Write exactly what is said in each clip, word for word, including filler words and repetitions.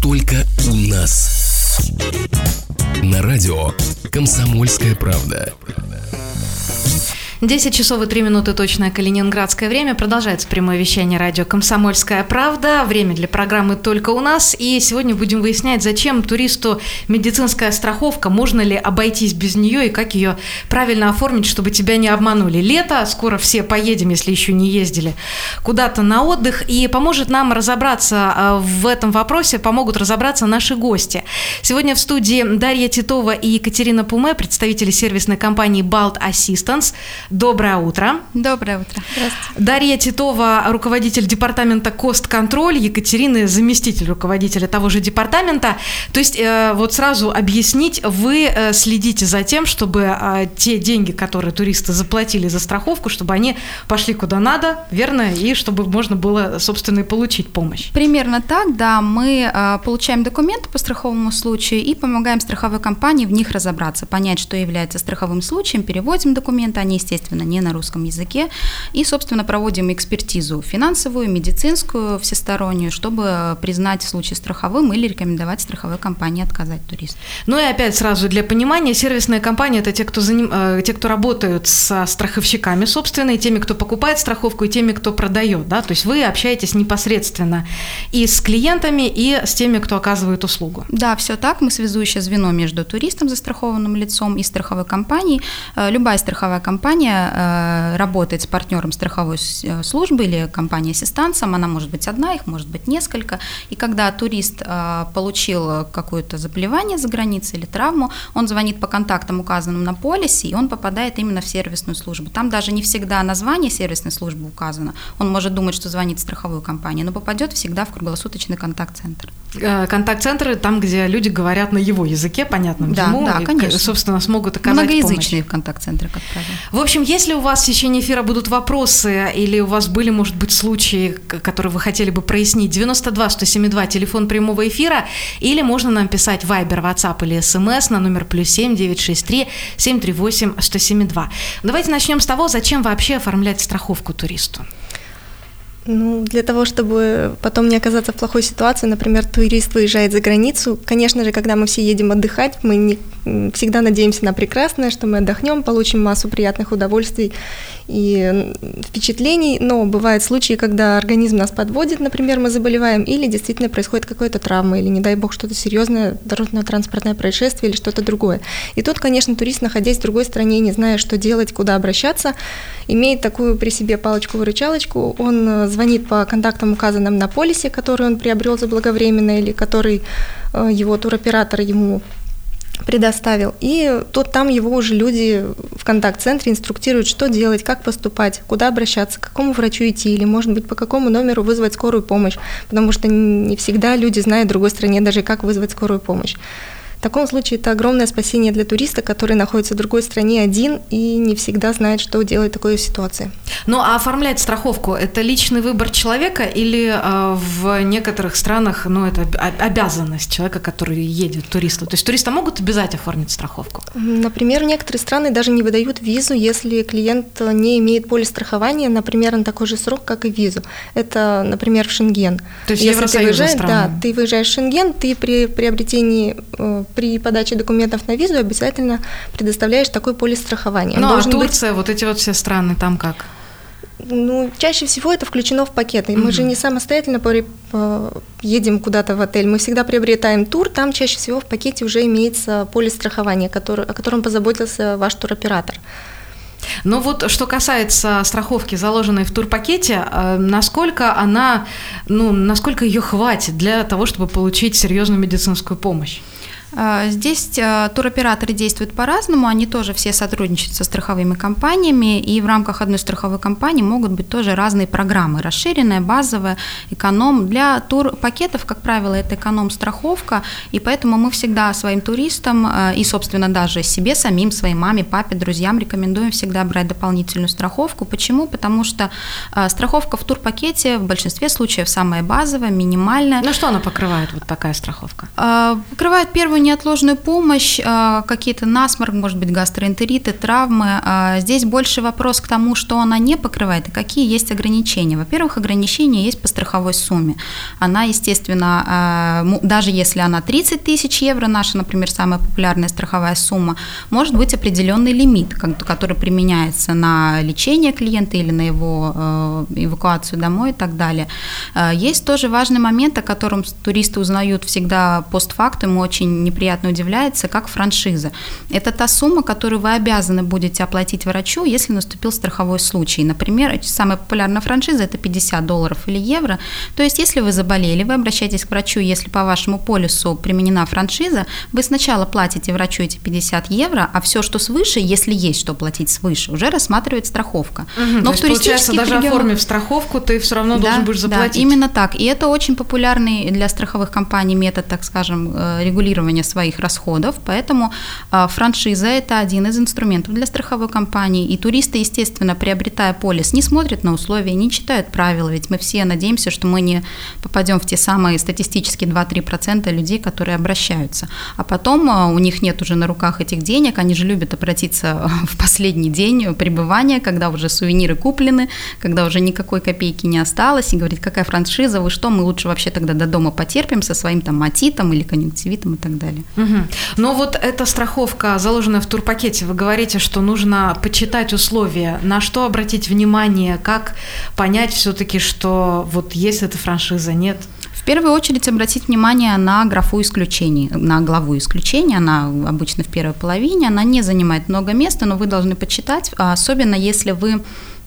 только у нас. На радио «Комсомольская правда». десять часов и три минуты точное калининградское время. Продолжается прямое вещание радио «Комсомольская правда». Время для программы «Только у нас». И сегодня будем выяснять, зачем туристу медицинская страховка, можно ли обойтись без нее и как ее правильно оформить, чтобы тебя не обманули. Лето, скоро все поедем, если еще не ездили, куда-то на отдых. И поможет нам разобраться в этом вопросе, помогут разобраться наши гости. Сегодня в студии Дарья Титова и Екатерина Пуме, представители сервисной компании Balt Assistance. Доброе утро. Доброе утро. Здравствуйте. Дарья Титова, руководитель департамента Кост-контроль, Екатерина, заместитель руководителя того же департамента. То есть э, вот сразу объяснить, вы э, следите за тем, чтобы э, те деньги, которые туристы заплатили за страховку, чтобы они пошли куда надо, верно, и чтобы можно было, собственно, и получить помощь. Примерно так, да. Мы э, получаем документы по страховому случаю и помогаем страховой компании в них разобраться, понять, что является страховым случаем, переводим документы, они, естественно, не на русском языке, и, собственно, проводим экспертизу финансовую, медицинскую, всестороннюю, чтобы признать случай страховым или рекомендовать страховой компании отказать туристу. Ну и опять сразу для понимания, сервисные компании – это те, кто, заним... те, кто работают со страховщиками, собственно, и теми, кто покупает страховку, и теми, кто продает, да? То есть вы общаетесь непосредственно и с клиентами, и с теми, кто оказывает услугу. Да, все так. Мы связующее звено между туристом, застрахованным лицом, и страховой компанией. Любая страховая компания работает с партнером страховой службы или компанией ассистансом, она может быть одна, их может быть несколько, и когда турист получил какое-то заболевание за границей или травму, он звонит по контактам, указанным на полисе, и он попадает именно в сервисную службу. Там даже не всегда название сервисной службы указано, он может думать, что звонит в страховую компанию, но попадет всегда в круглосуточный контакт-центр. Контакт-центры там, где люди говорят на его языке, понятном да, ему, да, и, конечно. собственно, смогут оказать помощь. Многоязычные контакт-центры, как правило. В общем, если у вас в течение эфира будут вопросы или у вас были, может быть, случаи, которые вы хотели бы прояснить, девяносто два сто семьдесят два, телефон прямого эфира, или можно нам писать в Viber, WhatsApp или эс эм эс на номер плюс семь девятьсот шестьдесят три семьсот тридцать восемь сто семьдесят два. Давайте начнем с того, зачем вообще оформлять страховку туристу. Ну, для того, чтобы потом не оказаться в плохой ситуации, например, турист выезжает за границу, конечно же, когда мы все едем отдыхать, мы не, всегда надеемся на прекрасное, что мы отдохнем, получим массу приятных удовольствий и впечатлений, но бывают случаи, когда организм нас подводит, например, мы заболеваем, или действительно происходит какая-то травма, или, не дай бог, что-то серьезное, дорожно-транспортное происшествие или что-то другое. И тут, конечно, турист, находясь в другой стране, не зная, что делать, куда обращаться, имеет такую при себе палочку-выручалочку, он звонит по контактам, указанным на полисе, который он приобрел заблаговременно или который его туроператор ему предоставил, и тут там его уже люди в контакт-центре инструктируют, что делать, как поступать, куда обращаться, к какому врачу идти, или, может быть, по какому номеру вызвать скорую помощь, потому что не всегда люди знают в другой стране даже, как вызвать скорую помощь. В таком случае это огромное спасение для туриста, который находится в другой стране один и не всегда знает, что делать в такой ситуации. Ну, а оформлять страховку – это личный выбор человека или э, в некоторых странах, ну, это обязанность человека, который едет, туриста? То есть туриста могут обязать оформить страховку? Например, некоторые страны даже не выдают визу, если клиент не имеет полис страхования, например, на такой же срок, как и визу. Это, например, в Шенген. То есть если Евросоюз ты страны? Да, ты выезжаешь в Шенген, ты при приобретении при подаче документов на визу обязательно предоставляешь такой полис страхования. Ну, а Турция, быть... вот эти вот все страны, там как? Ну, чаще всего это включено в пакеты. Mm-hmm. Мы же не самостоятельно едем куда-то в отель. Мы всегда приобретаем тур, там чаще всего в пакете уже имеется полис страхования, который, о котором позаботился ваш туроператор. Но вот что касается страховки, заложенной в турпакете, насколько она, ну, насколько ее хватит для того, чтобы получить серьезную медицинскую помощь? Здесь туроператоры действуют по-разному, они тоже все сотрудничают со страховыми компаниями, и в рамках одной страховой компании могут быть тоже разные программы, расширенная, базовая, эконом. Для турпакетов, как правило, это эконом-страховка, и поэтому мы всегда своим туристам и, собственно, даже себе самим, своей маме, папе, друзьям рекомендуем всегда брать дополнительную страховку. Почему? Потому что страховка в турпакете в большинстве случаев самая базовая, минимальная. Ну что она покрывает, вот такая страховка? Покрывает первую неотложную помощь, какие-то насморк, может быть, гастроэнтериты, травмы, здесь больше вопрос к тому, что она не покрывает и какие есть ограничения. Во-первых, ограничения есть по страховой сумме. Она, естественно, даже если она тридцать тысяч евро, наша, например, самая популярная страховая сумма, может быть определенный лимит, который применяется на лечение клиента или на его эвакуацию домой и так далее. Есть тоже важный момент, о котором туристы узнают всегда постфактум, ему очень неприятно удивляется, как франшиза. Это та сумма, которую вы обязаны будете оплатить врачу, если наступил страховой случай. Например, самая популярная франшиза – это пятьдесят долларов или евро. То есть, если вы заболели, вы обращаетесь к врачу, если по вашему полису применена франшиза, вы сначала платите врачу эти пятьдесят евро, а все, что свыше, если есть что платить свыше, уже рассматривает страховка. Угу, Но то в есть, получается, даже регионах... оформив страховку, ты все равно да, должен будешь заплатить. Да, именно так. И это очень популярный для страховых компаний метод, так скажем, регулирования своих расходов, поэтому франшиза – это один из инструментов для страховой компании, и туристы, естественно, приобретая полис, не смотрят на условия, не читают правила, ведь мы все надеемся, что мы не попадем в те самые статистически два-три процента людей, которые обращаются, а потом у них нет уже на руках этих денег, они же любят обратиться в последний день пребывания, когда уже сувениры куплены, когда уже никакой копейки не осталось, и говорить, какая франшиза, вы что, мы лучше вообще тогда до дома потерпим со своим там отитом или конъюнктивитом и так далее. Угу. Но вот эта страховка, заложенная в турпакете, вы говорите, что нужно почитать условия, на что обратить внимание, как понять все-таки, что вот есть эта франшиза, нет? В первую очередь обратить внимание на графу исключений, на главу исключений, она обычно в первой половине, она не занимает много места, но вы должны почитать, особенно если вы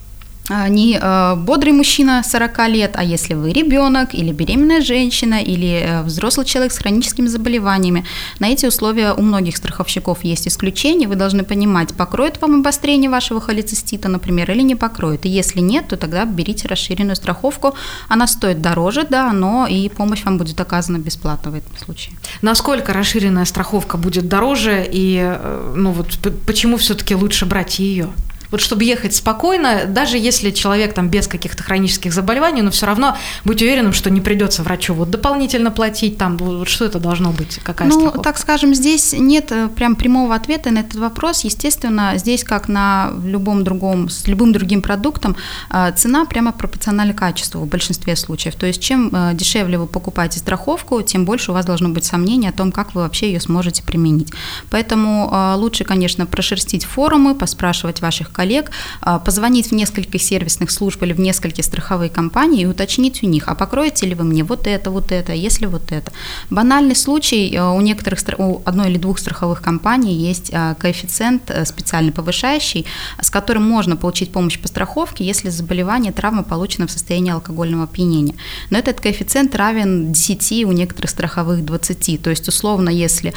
не бодрый мужчина сорок лет, а если вы ребенок или беременная женщина или взрослый человек с хроническими заболеваниями. На эти условия у многих страховщиков есть исключения, вы должны понимать, покроет вам обострение вашего холецистита, например, или не покроет. И если нет, то тогда берите расширенную страховку, она стоит дороже, да, но и помощь вам будет оказана бесплатно в этом случае. Насколько расширенная страховка будет дороже и ну, вот, почему все-таки лучше брать ее? Вот чтобы ехать спокойно, даже если человек там без каких-то хронических заболеваний, но все равно быть уверенным, что не придется врачу вот дополнительно платить, там, вот что это должно быть, какая ну, страховка? Ну, так скажем, здесь нет прям прямого ответа на этот вопрос. Естественно, здесь, как на любом другом, с любым другим продуктом, цена прямо пропорциональна качеству в большинстве случаев. То есть, чем дешевле вы покупаете страховку, тем больше у вас должно быть сомнений о том, как вы вообще ее сможете применить. Поэтому лучше, конечно, прошерстить форумы, поспрашивать ваших коллег, позвонить в несколько сервисных служб или в несколько страховых компаний и уточнить у них, а покроете ли вы мне вот это, вот это, если вот это. Банальный случай, у некоторых, у одной или двух страховых компаний есть коэффициент специально повышающий, с которым можно получить помощь по страховке, если заболевание, травма получена в состоянии алкогольного опьянения. Но этот коэффициент равен десяти, у некоторых страховых двадцати, то есть условно, если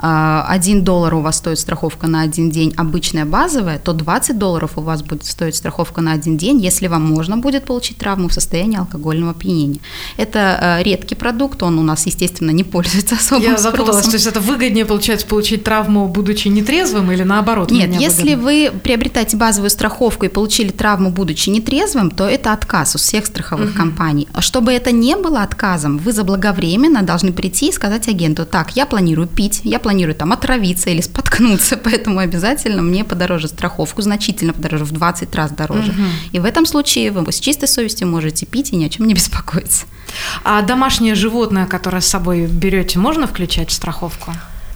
один доллар у вас стоит страховка на один день, обычная базовая, то двадцать долларов у вас будет стоить страховка на один день, если вам можно будет получить травму в состоянии алкогольного опьянения. Это редкий продукт, он у нас, естественно, не пользуется особым Я спросом. запуталась, то есть это выгоднее, получается, получить травму, будучи нетрезвым, или наоборот? Нет, если вы приобретаете базовую страховку и получили травму, будучи нетрезвым, то это отказ у всех страховых угу. компаний. Чтобы это не было отказом, вы заблаговременно должны прийти и сказать агенту: так, я планирую пить, я планирую там отравиться или споткнуться, поэтому обязательно мне подороже страховку, значительно подороже, в двадцать раз дороже. Угу. И в этом случае вы с чистой совестью можете пить и ни о чем не беспокоиться. А домашнее животное, которое с собой берете, можно включать в страховку?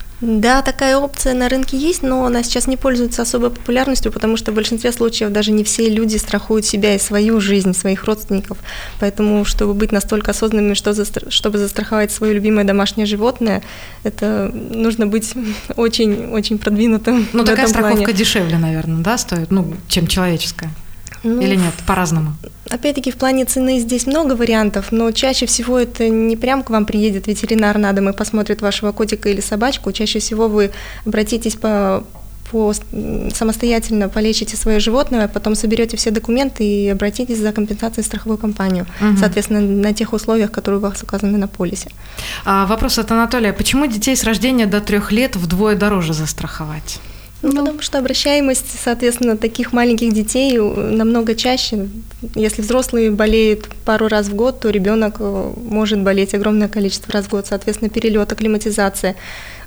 Да, такая опция на рынке есть, но она сейчас не пользуется особой популярностью, потому что в большинстве случаев даже не все люди страхуют себя и свою жизнь, своих родственников. Поэтому, чтобы быть настолько осознанными, что за, чтобы застраховать свое любимое домашнее животное, это нужно быть очень-очень продвинутым. Ну, такая страховка плане. Дешевле, наверное, да, стоит, ну, чем человеческая? Ну, или нет, по-разному? Опять-таки, в плане цены здесь много вариантов, но чаще всего это не прям к вам приедет ветеринар на дом и посмотрит вашего котика или собачку. Чаще всего вы обратитесь по, по самостоятельно полечите свое животное, потом соберете все документы и обратитесь за компенсацией в страховую компанию, угу. соответственно, на тех условиях, которые у вас указаны на полисе. А, вопрос от Анатолия. Почему детей с рождения до трех лет вдвое дороже застраховать? Ну, потому что обращаемость, соответственно, таких маленьких детей намного чаще. Если взрослый болеет пару раз в год, то ребенок может болеть огромное количество раз в год. Соответственно, перелет, акклиматизация.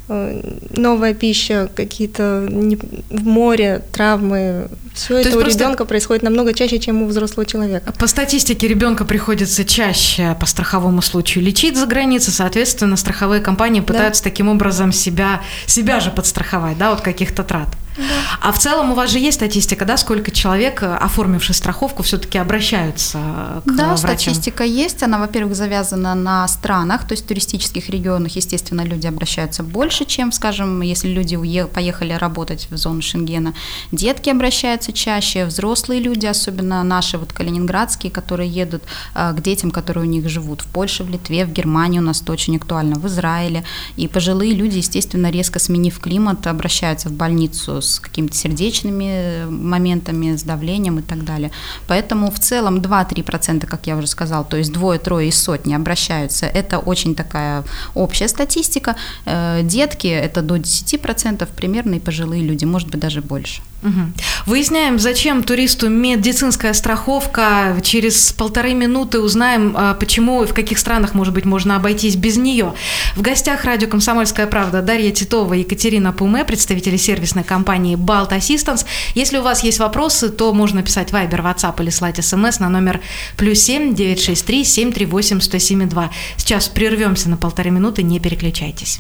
новая пища, какие-то в море травмы. Все это у ребенка происходит намного чаще, чем у взрослого человека. По статистике ребенка приходится чаще по страховому случаю лечить за границей, соответственно, страховые компании пытаются да. таким образом себя, себя же подстраховать, да, от каких-то трат. Да. А в целом у вас же есть статистика, да, сколько человек, оформивших страховку, все-таки обращаются к да, врачам? Да, статистика есть. Она, во-первых, завязана на странах, то есть в туристических регионах, естественно, люди обращаются больше, чем, скажем, если люди уе- поехали работать в зону Шенгена. Детки обращаются чаще, взрослые люди, особенно наши вот калининградские, которые едут э, к детям, которые у них живут в Польше, в Литве, в Германии, у нас это очень актуально, в Израиле. И пожилые люди, естественно, резко сменив климат, обращаются в больницу с какими-то сердечными моментами, с давлением и так далее. Поэтому в целом два-три процента, как я уже сказала, то есть двое-трое из сотни обращаются. Это очень такая общая статистика. Детки – это до десять процентов примерно, и пожилые люди, может быть, даже больше. Угу. Выясняем, зачем туристу медицинская страховка. Через полторы минуты узнаем, почему и в каких странах, может быть, можно обойтись без нее. В гостях радио «Комсомольская правда» Дарья Титова, Екатерина Пуме, представители сервисной компании Balt Assistance. Если у вас есть вопросы, то можно писать в Viber, WhatsApp или слать смс на номер плюс семь девятьсот шестьдесят три семь три восемь сто семь два. Сейчас прервемся на полторы минуты, не переключайтесь.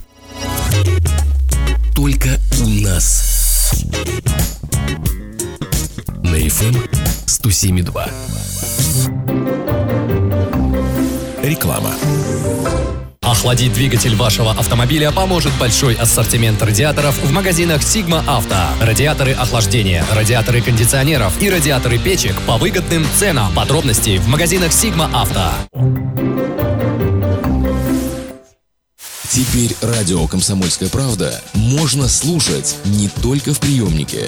Только у нас. На эф эм сто семь и два. Реклама. Охладить двигатель вашего автомобиля поможет большой ассортимент радиаторов в магазинах Sigma Auto. Радиаторы охлаждения, радиаторы кондиционеров и радиаторы печек по выгодным ценам. Подробности в магазинах Sigma Auto. Теперь радио «Комсомольская правда» можно слушать не только в приемнике.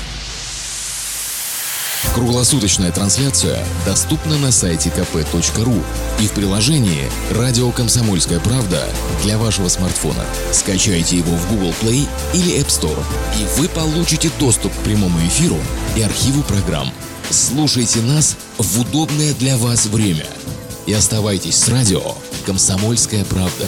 Круглосуточная трансляция доступна на сайте ка пэ точка ру и в приложении «Радио Комсомольская правда» для вашего смартфона. Скачайте его в Google Play или App Store, и вы получите доступ к прямому эфиру и архиву программ. Слушайте нас в удобное для вас время и оставайтесь с радио «Комсомольская правда».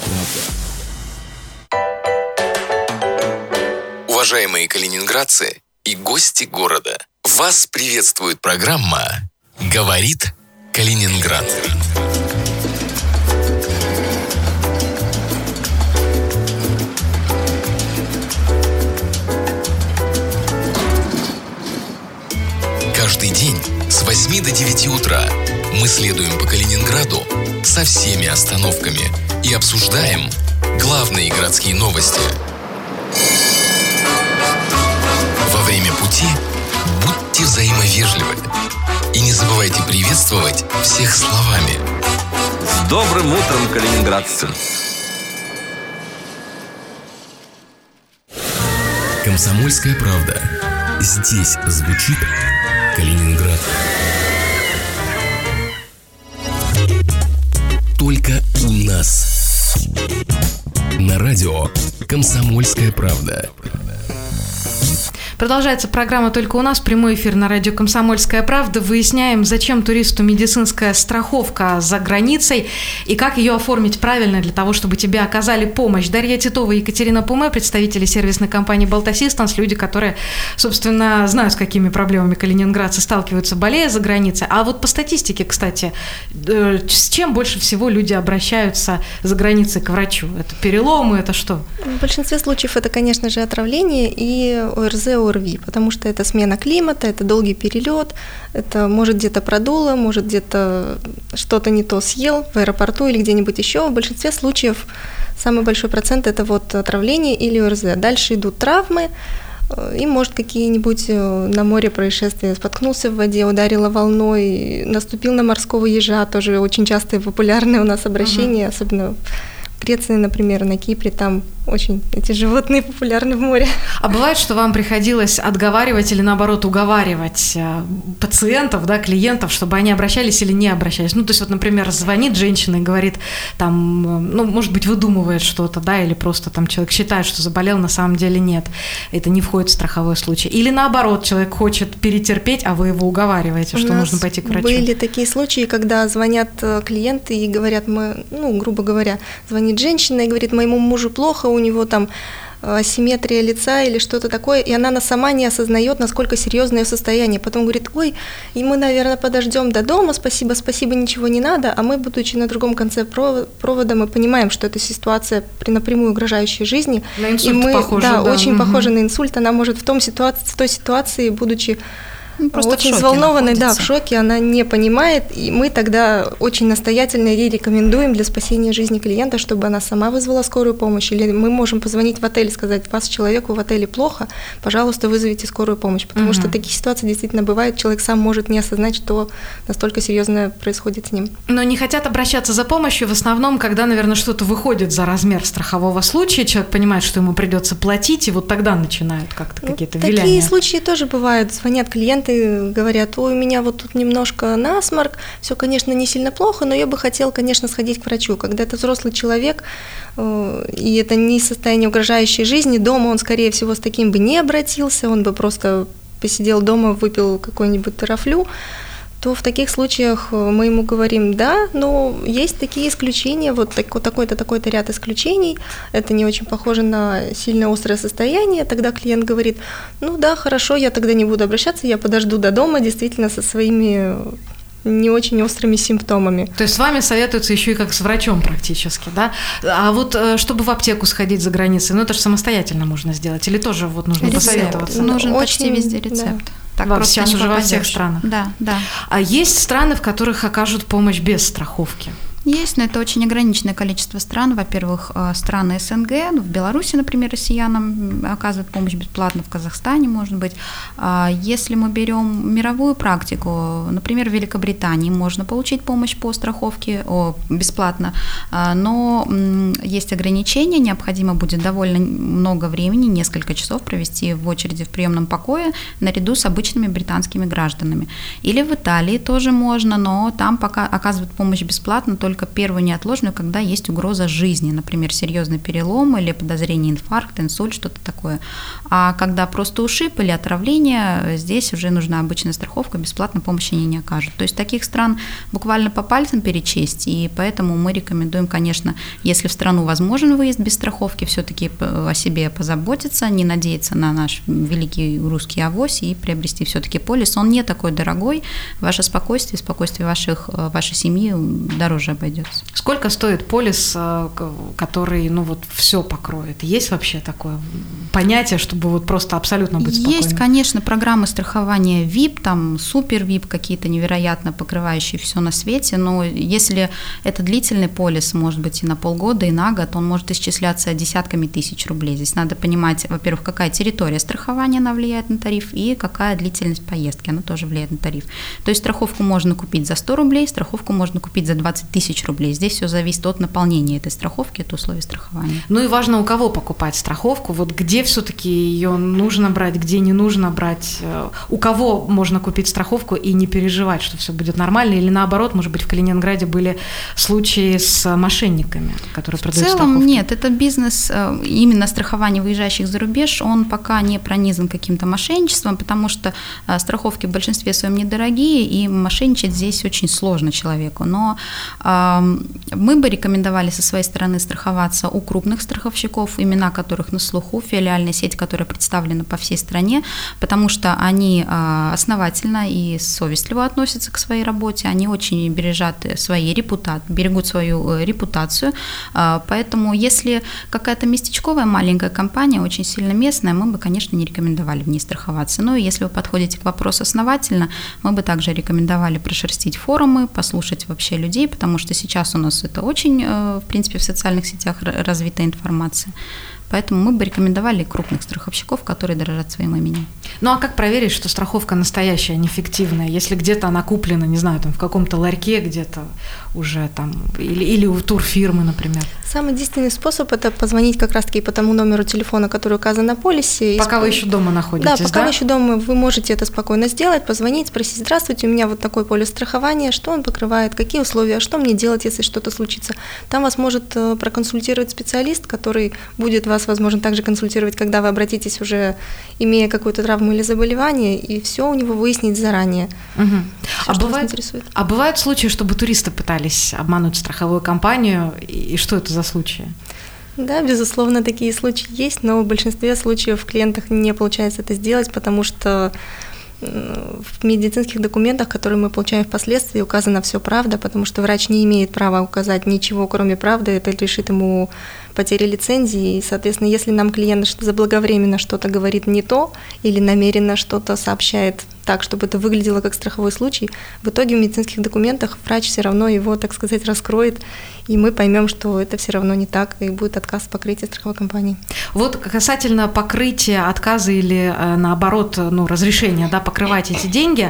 Уважаемые калининградцы и гости города, вас приветствует программа «Говорит Калининград». Каждый день с восьми до девяти утра мы следуем по Калининграду со всеми остановками и обсуждаем главные городские новости. Во время пути будьте взаимовежливы и не забывайте приветствовать всех словами. С добрым утром, калининградцы! «Комсомольская правда». Здесь звучит Калининград. Только у нас. На радио «Комсомольская правда». Продолжается программа «Только у нас». Прямой эфир на радио «Комсомольская правда». Выясняем, зачем туристу медицинская страховка за границей и как ее оформить правильно для того, чтобы тебе оказали помощь. Дарья Титова и Екатерина Пуме, представители сервисной компании Balt Assistance, люди, которые, собственно, знают, с какими проблемами калининградцы сталкиваются, болея за границей. А вот по статистике, кстати, с чем больше всего люди обращаются за границей к врачу? Это переломы, это что? В большинстве случаев это, конечно же, отравление и о эр зэ, о эр ви, потому что это смена климата, это долгий перелет, это может где-то продуло, может где-то что-то не то съел в аэропорту или где-нибудь еще. В большинстве случаев самый большой процент – это вот отравление или о эр зэ. Дальше идут травмы, и, может, какие-нибудь на море происшествия. Споткнулся в воде, ударило волной, наступил на морского ежа, тоже очень частое популярное у нас обращение, uh-huh. особенно в Греции, например, на Кипре, там очень эти животные популярны в море. А бывает, что вам приходилось отговаривать или, наоборот, уговаривать пациентов, да, клиентов, чтобы они обращались или не обращались? Ну, то есть, вот, например, звонит женщина и говорит, там, ну, может быть, выдумывает что-то, да, или просто там человек считает, что заболел, на самом деле нет. Это не входит в страховой случай. Или, наоборот, человек хочет перетерпеть, а вы его уговариваете, что нужно пойти к врачу. Были такие случаи, когда звонят клиенты и говорят, мы, ну, грубо говоря, звонит звонит женщина и говорит, моему мужу плохо, у него там асимметрия лица или что-то такое, и она сама не осознает, насколько серьезное ее состояние. Потом говорит, ой, и мы, наверное, подождем до дома, спасибо, спасибо, ничего не надо, а мы, будучи на другом конце провода, мы понимаем, что эта ситуация при напрямую угрожающей жизни. На инсульт и мы, похоже, да, да. очень угу. похоже на инсульт, она может в, том ситуации, в той ситуации, будучи Ну, просто очень в взволнованной, да, в находится. шоке, она не понимает, и мы тогда очень настоятельно ей рекомендуем для спасения жизни клиента, чтобы она сама вызвала скорую помощь, или мы можем позвонить в отель и сказать, вас человеку в отеле плохо, пожалуйста, вызовите скорую помощь, потому Угу. что такие ситуации действительно бывают, человек сам может не осознать, что настолько серьезное происходит с ним. Но не хотят обращаться за помощью в основном, когда, наверное, что-то выходит за размер страхового случая, человек понимает, что ему придется платить, и вот тогда начинают как-то Ну, какие-то такие виляния. случаи тоже бывают, звонят клиенты, говорят, ой, у меня вот тут немножко насморк, все, конечно, не сильно плохо, но я бы хотел, конечно, сходить к врачу. Когда это взрослый человек, и это не состояние угрожающей жизни, дома он, скорее всего, с таким бы не обратился, он бы просто посидел дома, выпил какой-нибудь тарафлю, то в таких случаях мы ему говорим, да, но есть такие исключения, вот такой-то, такой-то ряд исключений, это не очень похоже на сильно острое состояние, тогда клиент говорит, ну да, хорошо, я тогда не буду обращаться, я подожду до дома, действительно, со своими не очень острыми симптомами. То есть с вами советуются еще и как с врачом практически, да? А вот чтобы в аптеку сходить за границей, ну это же самостоятельно можно сделать, или тоже вот нужно Рецепт. посоветоваться? Нужен Очень, почти везде рецепт. Да. Так Во- просто сейчас не уже во попадёшь. всех странах. Да, да. А есть страны, в которых окажут помощь без страховки? Есть, но это очень ограниченное количество стран. Во-первых, страны СНГ, ну, в Беларуси, например, россиянам оказывают помощь бесплатно, в Казахстане, может быть. Если мы берем мировую практику, например, в Великобритании можно получить помощь по страховке о, бесплатно, но есть ограничения, необходимо будет довольно много времени, несколько часов провести в очереди в приемном покое наряду с обычными британскими гражданами. Или в Италии тоже можно, но там пока оказывают помощь бесплатно только только первую неотложную, когда есть угроза жизни, например, серьезный перелом или подозрение инфаркта, инсульт, что-то такое. А когда просто ушиб или отравление, здесь уже нужна обычная страховка, бесплатно помощи они не окажут. То есть таких стран буквально по пальцам перечесть, и поэтому мы рекомендуем, конечно, если в страну возможен выезд без страховки, все-таки о себе позаботиться, не надеяться на наш великий русский авось и приобрести все-таки полис. Он не такой дорогой, ваше спокойствие, спокойствие ваших, вашей семьи дороже обойдется. Сколько стоит полис, который, ну вот, все покроет? Есть вообще такое понятие, чтобы вот просто абсолютно быть спокойным? Есть, конечно, программы страхования ви ай пи, там супер ви ай пи, какие-то невероятно покрывающие все на свете, но если это длительный полис, может быть и на полгода, и на год, он может исчисляться десятками тысяч рублей. Здесь надо понимать, во-первых, какая территория страхования, она влияет на тариф, и какая длительность поездки, она тоже влияет на тариф. То есть страховку можно купить за сто рублей, страховку можно купить за двадцать тысяч рублей. Здесь все зависит от наполнения этой страховки, от условий страхования. Ну и важно, у кого покупать страховку, вот где все-таки ее нужно брать, где не нужно брать, у кого можно купить страховку и не переживать, что все будет нормально, или наоборот, может быть, в Калининграде были случаи с мошенниками, которые продают страховки? В целом нет, это бизнес, именно страхование выезжающих за рубеж, он пока не пронизан каким-то мошенничеством, потому что страховки в большинстве своем недорогие, и мошенничать здесь очень сложно человеку, но мы бы рекомендовали со своей стороны страховаться у крупных страховщиков, имена которых на слуху, филиальная сеть, которая представлена по всей стране, потому что они основательно и совестливо относятся к своей работе, они очень бережат свои репута... берегут свою репутацию, поэтому если какая-то местечковая маленькая компания, очень сильно местная, мы бы, конечно, не рекомендовали в ней страховаться. Но если вы подходите к вопросу основательно, мы бы также рекомендовали прошерстить форумы, послушать вообще людей, потому что сейчас у нас это очень, в принципе, в социальных сетях развитая информация. Поэтому мы бы рекомендовали крупных страховщиков, которые дорожат своим именем. Ну а как проверить, что страховка настоящая, а не фиктивная? Если где-то она куплена, не знаю, там в каком-то ларьке где-то уже там, или, или у турфирмы, например? Самый действенный способ – это позвонить как раз-таки по тому номеру телефона, который указан на полисе. Пока сп... вы еще дома находитесь, да? Пока да? вы еще дома, вы можете это спокойно сделать, позвонить, спросить: здравствуйте, у меня вот такой полис страхования, что он покрывает, какие условия, что мне делать, если что-то случится. Там вас может проконсультировать специалист, который будет вас, возможно, также консультировать, когда вы обратитесь уже, имея какую-то травму или заболевание, и все у него выяснить заранее. Угу. Все, а, что бывает, вас интересует. а бывают случаи, чтобы туристы пытались обмануть страховую компанию, и что это за случаи? Да, безусловно, такие случаи есть, но в большинстве случаев в клиентах не получается это сделать, потому что в медицинских документах, которые мы получаем впоследствии, указана все правда, потому что врач не имеет права указать ничего, кроме правды, это лишит ему потери лицензии, и, соответственно, если нам клиент заблаговременно что-то говорит не то или намеренно что-то сообщает так, чтобы это выглядело как страховой случай, в итоге в медицинских документах врач все равно его, так сказать, раскроет, и мы поймем, что это все равно не так, и будет отказ в покрытии страховой компании. Вот касательно покрытия, отказа или наоборот, ну, разрешения, да, покрывать эти деньги,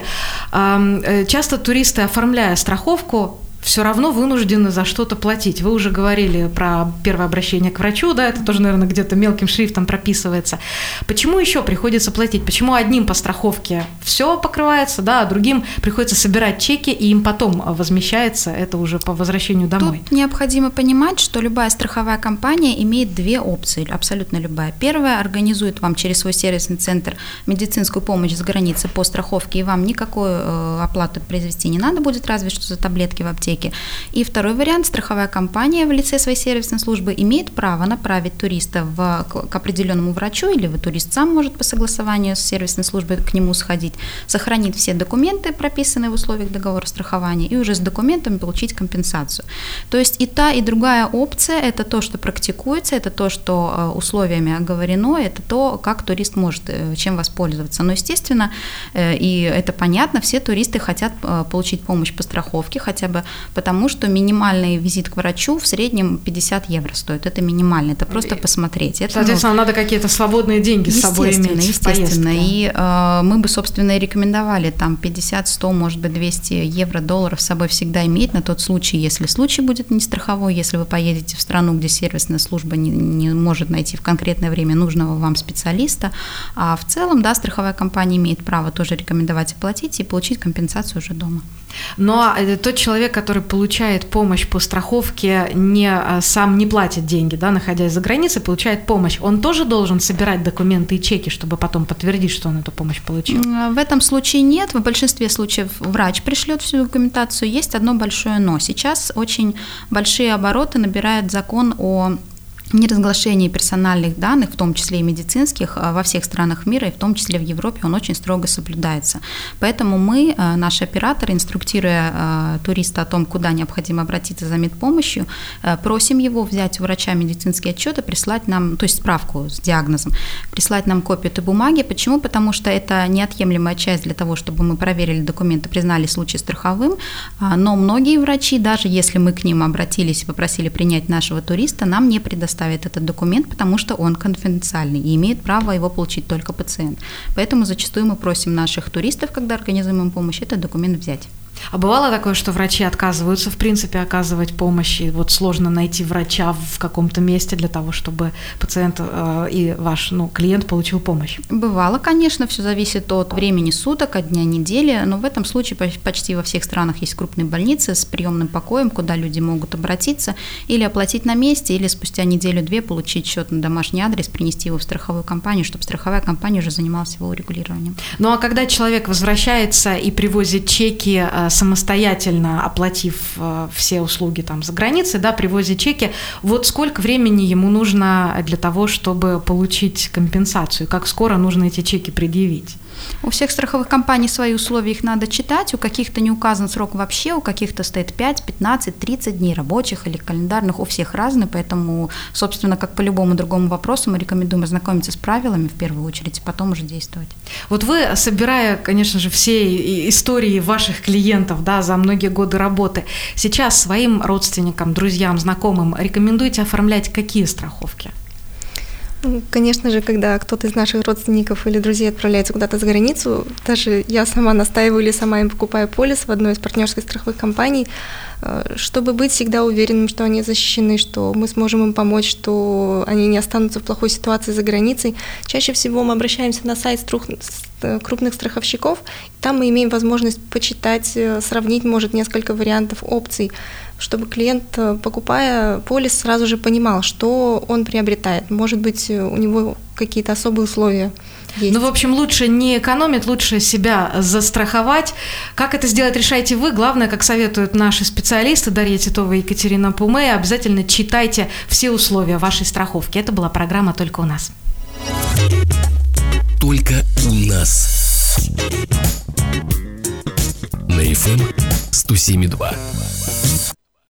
часто туристы, оформляя страховку, все равно вынуждены за что-то платить. Вы уже говорили про первое обращение к врачу, да, это тоже, наверное, где-то мелким шрифтом прописывается. Почему еще приходится платить? Почему одним по страховке все покрывается, да, а другим приходится собирать чеки, и им потом возмещается это уже по возвращению домой? Тут необходимо понимать, что любая страховая компания имеет две опции, абсолютно любая. Первая организует вам через свой сервисный центр медицинскую помощь с границы по страховке, и вам никакую э, оплату произвести не надо будет, разве что за таблетки в аптеке. И второй вариант, страховая компания в лице своей сервисной службы имеет право направить туриста в, к, к определенному врачу, или турист сам может по согласованию с сервисной службой к нему сходить, сохранить все документы, прописанные в условиях договора страхования, и уже с документами получить компенсацию. То есть и та, и другая опция – это то, что практикуется, это то, что условиями оговорено, это то, как турист может чем воспользоваться. Но, естественно, и это понятно, все туристы хотят получить помощь по страховке, хотя бы потому что минимальный визит к врачу в среднем пятьдесят евро стоит. Это минимально, это просто посмотреть. Это, соответственно, ну, надо какие-то свободные деньги с собой иметь. Естественно, и э, мы бы, собственно, и рекомендовали там пятьдесят, сто, может быть, двести евро, долларов с собой всегда иметь на тот случай, если случай будет не страховой, если вы поедете в страну, где сервисная служба не, не может найти в конкретное время нужного вам специалиста. А в целом, да, страховая компания имеет право тоже рекомендовать оплатить и получить компенсацию уже дома. Но тот человек, который получает помощь по страховке, не, сам не платит деньги, да, находясь за границей, получает помощь, он тоже должен собирать документы и чеки, чтобы потом подтвердить, что он эту помощь получил? В этом случае нет. В большинстве случаев врач пришлет всю документацию. Есть одно большое но. Сейчас очень большие обороты набирает закон о неразглашении персональных данных, в том числе и медицинских, во всех странах мира, и в том числе в Европе, он очень строго соблюдается. Поэтому мы, наши операторы, инструктируя туриста о том, куда необходимо обратиться за медпомощью, просим его взять у врача медицинские отчеты, прислать нам, то есть справку с диагнозом, прислать нам копию этой бумаги. Почему? Потому что это неотъемлемая часть для того, чтобы мы проверили документы, признали случай страховым, но многие врачи, даже если мы к ним обратились и попросили принять нашего туриста, нам не предоставляют этот документ, потому что он конфиденциальный и имеет право его получить только пациент. Поэтому зачастую мы просим наших туристов, когда организуем им помощь, этот документ взять. А бывало такое, что врачи отказываются, в принципе, оказывать помощь, и вот сложно найти врача в каком-то месте для того, чтобы пациент э, и ваш, ну, клиент получил помощь? Бывало, конечно, все зависит от времени суток, от дня недели, но в этом случае почти во всех странах есть крупные больницы с приемным покоем, куда люди могут обратиться или оплатить на месте, или спустя неделю-две получить счет на домашний адрес, принести его в страховую компанию, чтобы страховая компания уже занималась его урегулированием. Ну а когда человек возвращается и привозит чеки, самостоятельно оплатив все услуги там за границей, да, привозит чеки, вот сколько времени ему нужно для того, чтобы получить компенсацию? Как скоро нужно эти чеки предъявить? У всех страховых компаний свои условия, их надо читать, у каких-то не указан срок вообще, у каких-то стоит пять, пятнадцать, тридцать дней рабочих или календарных, у всех разные, поэтому, собственно, как по любому другому вопросу, мы рекомендуем ознакомиться с правилами в первую очередь, и потом уже действовать. Вот вы, собирая, конечно же, все истории ваших клиентов, да, за многие годы работы, сейчас своим родственникам, друзьям, знакомым рекомендуете оформлять какие страховки? Конечно же, когда кто-то из наших родственников или друзей отправляется куда-то за границу, даже я сама настаиваю или сама им покупаю полис в одной из партнерских страховых компаний, чтобы быть всегда уверенным, что они защищены, что мы сможем им помочь, что они не останутся в плохой ситуации за границей. Чаще всего мы обращаемся на сайт крупных страховщиков, там мы имеем возможность почитать, сравнить, может, несколько вариантов опций, чтобы клиент, покупая полис, сразу же понимал, что он приобретает. Может быть, у него какие-то особые условия. Ну, в общем, лучше не экономить, лучше себя застраховать. Как это сделать, решайте вы. Главное, как советуют наши специалисты, Дарья Титова и Екатерина Пумей, обязательно читайте все условия вашей страховки. Это была программа «Только у нас». Только у нас. На эф эм сто семь и два.